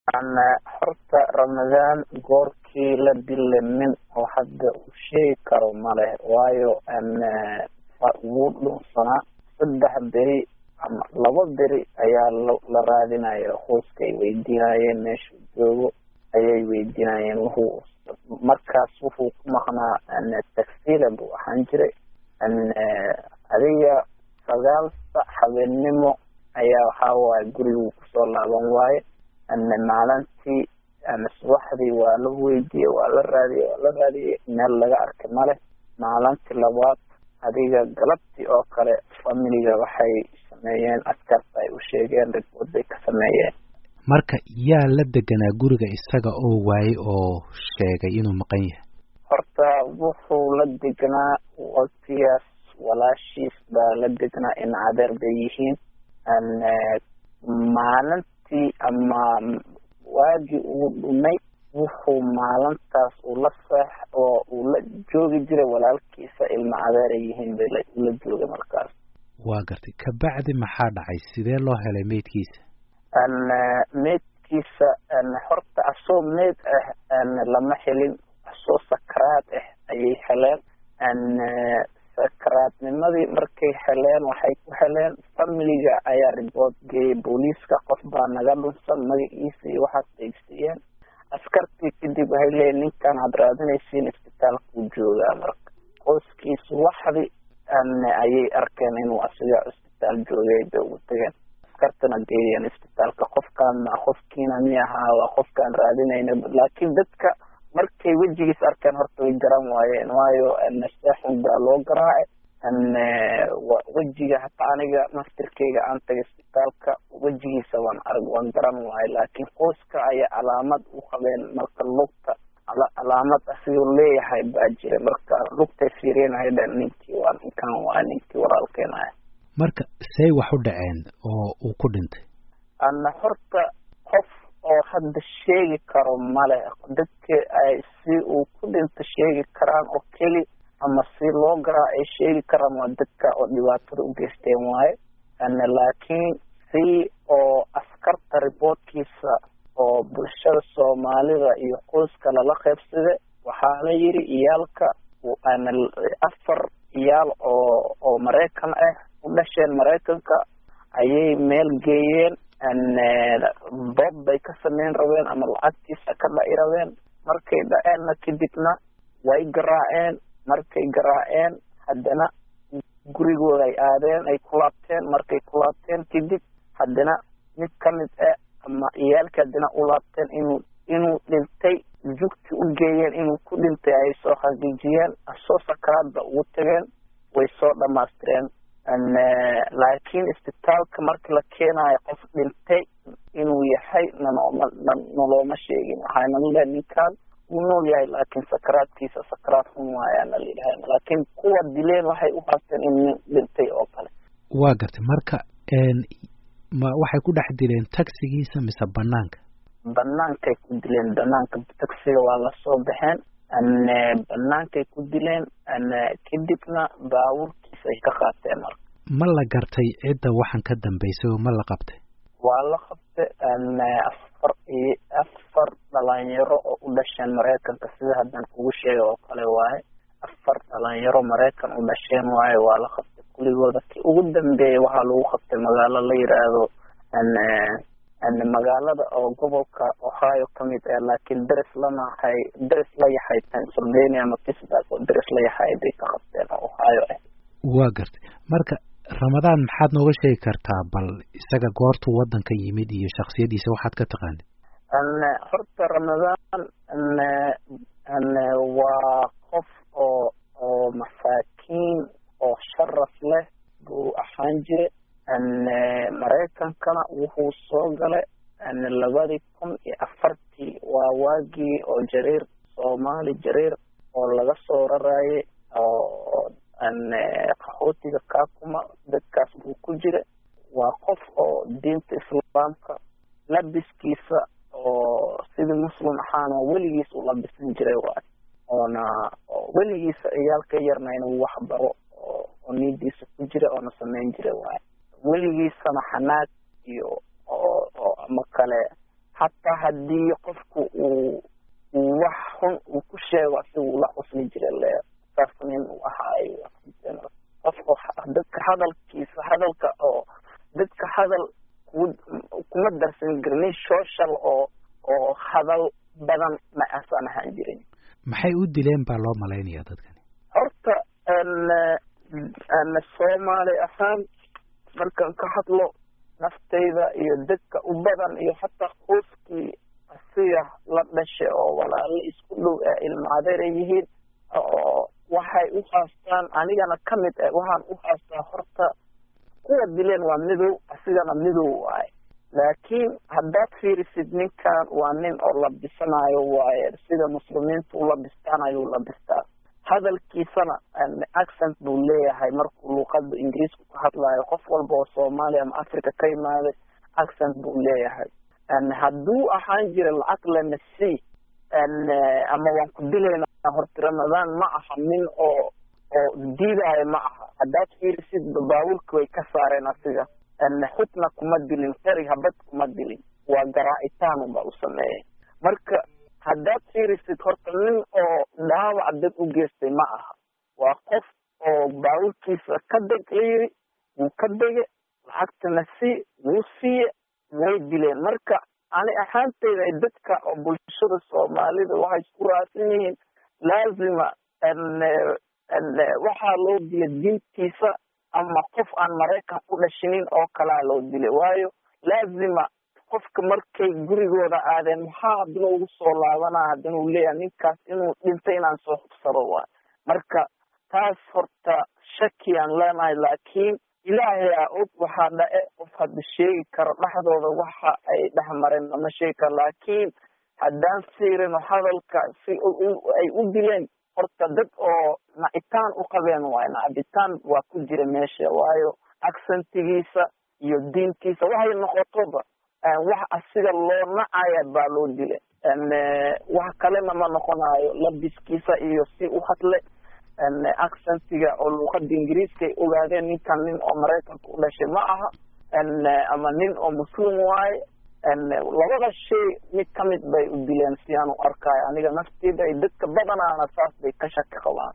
أنا حرت رمضان غوركي لدل من وحد شيء كرمله وايو أن وضع صنع صدح بري لو بري أيا لرادنا يخوص كي ويدينا ينش جو أي ويدينا ينهو مركز وفوق مخنا أن التكسير أبو حنجري أن هذه سجال حبيب نمو أيا حاول يقولوا كسر لهم واي أن معلنتي أن صباحدي والويدي والرادي مال لقى أركمله معلنتي لبعض هذه قلبتي أو كره فاميليا وحي سميين أذكرتي وشيئين ركودي كسميين. marka yaa la deganaa guriga isaga oo waayay oo sheegay inuu maqan yahay. horta wuxuu la deganaa waqtigaas walaashiis baa la deganaa in adeer bay yihiin an maalintii ama waagii uu dhumay wuxuu maalintaas ula seex oo uu la joogi jiray walaalkiisa ilma adeer yihiin bay la joogay markaas. waa gartay ka bacdi maxaa dhacay sidee loo helay meydkiisa. أن ميت كيسة أن حرت أصو ميت أن لما حلين أصو سكرات أي حلين أن سكرات من ماذي مركي حلين وحيكو حلين فمليجا أي ريبوت جي بوليس كقصبا نقلون سمي إيسي وحد إيسيين أسكرتي كدي بهاي لين كان عبرادين يسين استطال وجوغا مرك قوس كيس وحدي أن أي أركانين وأسيا استطال جوغا دوتين كرتنا جيان استطالك خوف كان مع خوف كينا مياها وخوف كان رادين لكن ذاتك مركي وجهي سأركان هرتو الجرام وايو أن الساحن بالو قراء أن وجهي حتى عنيقا مفتركيقا أنت استطالك وجهي سوان أرقوان جرام لكن خوسك أي علامات وخبين مرك اللوكتا علامات أسير لي هاي باجري مرك اللوكتا سيرين هايدا نيكي وان كان وانيكي ورالكين هاي marka say wax u dhaceen oo uu ku dhintay ana horta qof oo hadda sheegi karo male dadka ay si uu ku dhinta sheegi karaan oo keli ama si loo garaa ay sheegi karaan waa dadka oo dhibaatada u geysteen waaye ana laakiin si oo askarta reportkiisa oo bulshada Soomaalida iyo qoyska la qaybsaday waxaa la yiri iyalka ana afar iyal oo Mareykan ah ودشين مريكنكا أيه ميل جيين أن ضد يكسرين روين أما العكس كلا إيروين مركي دائن كدتنا ويجرائن مركي جرائن حدنا جريجو أي آدين أي كلابتين مركي كلابتين كدت حدنا نتكلم أما إيال كدنا أولابتين إنه للتي جوكت وجيين إنه كل انتي أي صوخ جيجين الصوص كراد بقوتين ويصور دماسترين أن لكن استطالك مرك لكينا يقف للتي إنه يحي نلو مشيين هاي نلو نكال ونلو يحي لكن سكرات كيسا سكرات هم ويانا للهاي لكن قوة دلين وحي أحسن إنه للتي أوكال واقرت مركا ما وحي كود أحد دلين تاكسي كيسا مسا بنانك يكود دلين بنانك بتاكسي والله صوبحين أن بنانك يكود دلين أن كدبنا باور ma la gartay cidda waxan ka dambeysay ma la qabtay waa la qabtay an afar dhalinyaro oo u dhasheen Mareykanka sida hadan kugu sheegay oo kale waaye afar dhalinyaro Mareykan u dhasheen waaye waa la qabtay kuligooda ugu dambeeyay waxa lagu qabtay magaalo la yiraahdo an magaalada oo gobolka Ohio kamid ah laakiin daris la yahay Pennsylvania ama Pittsburgh oo daris la yahay bay ka qabteen Ohio waa gartay marka Ramadaan maxaad nooga sheegi kartaa bal isaga goortu wadanka yimid iyo shakhsiyadiisa waxaad ka taqaanid أن حرت رمضان أن وقف أو مساكين أو شرف له بأحانجة أن مريكان كان وهو صوغله أن لبادكم أفرتي وواجي أو جرير صومالي جرير أو لغا صورة أو أن قحوتي دكاكما دكاس بوكجرة وقف أو دين الإسلام لبس كيسا oo sida muslim ahaan waligiis u labisan jiray oona waligiis ciyaalka yarna inuu wax baro oo nidiisa ku jira oo sameyn jiray waligiis sama xanaad iyo oo ama kale حتى هدي قفكو ووحن وكشي واسو لا أصلي جرى تفنين وحاي قفكو دك هذا الكيس هذا الكأو دك هذا كمدرس الجرني شوشل أو هذا بدن ما أصلا هنجرين maxay u dileen baa loo malaynayaa dadkani horta Soomaali ahaan markaan ka hadlo naftayda iyo dadka u badan iyo xataa qoyskii asiga la dhashay oo walaalo isku dhow ilmaadeer yihiin oo waxay u haastaan anigana ka mid ah waxaan u haastaa horta kuwa dileen waa midow asigana midow waay laakiin haddaad fiirisid ninkan waa nin oo labisanayo waaye sida muslimiintu u labistanayo labistaa hadalkiisana accent buu leeyahay markuu luqadda ingiriisku ka hadlayo qof walba oo Soomaaliya ama Afrika ka yimaaday accent buu leeyahay hadduu ahaan jira lacag lana sii ama waan ku dilaynaa horta Ramadaan ma aha nin oo diidayo ma aha haddaad fiirisid baawulka way ka saareen asiga xukna kuma dilin xeri habad kuma dilin waa garaa'itaan ba u sameeyay marka haddaad fiirisid horta nin oo dhaawac dad u geystay ma aha waa qof oo baawulkiisa ka degayri wuu ka dege lacagtana wuu siiye way dileen marka ani ahaantayda dadka oo bulshada Soomaalida waxay isku raacsan yihiin laazima waxaa loo dilay diintiisa ama qof aan Mareykan ku dhashinin oo kala loo dilay waayo laazima qofka markay gurigooda aadeen maxaa hadda ugu soo laabanaa hadda uu leeyahay ninkaas inuu dhintay inaan soo xubsado waa marka taas horta shaki aan leenahay laakiin ilaahay og waxa dhae qof hadda sheegi karo dhaxdooda waxa ay dhaxmareen ama sheegi karo laakiin haddaan fiirino hadalka si ay u dileen horta dad oo nacitaan u qabeen waa nacitaan waa ku jira meesha waayo accentigiisa iyo diintiisa waxay noqotoba wax asiga loo nacaya baa loo dilay wax kalena ma noqonayo labiskiisa iyo si u hadle accentiga oo luqadda ingiriiska ay ogaadeen ninkan nin oo Mareykanka u dhashay ma aha ama nin oo muslim waaye labada shay mid ka mid bay u dileen si aan u arkayo aniga naftayda ay dadka badanaana saas bay ka shaki qabaan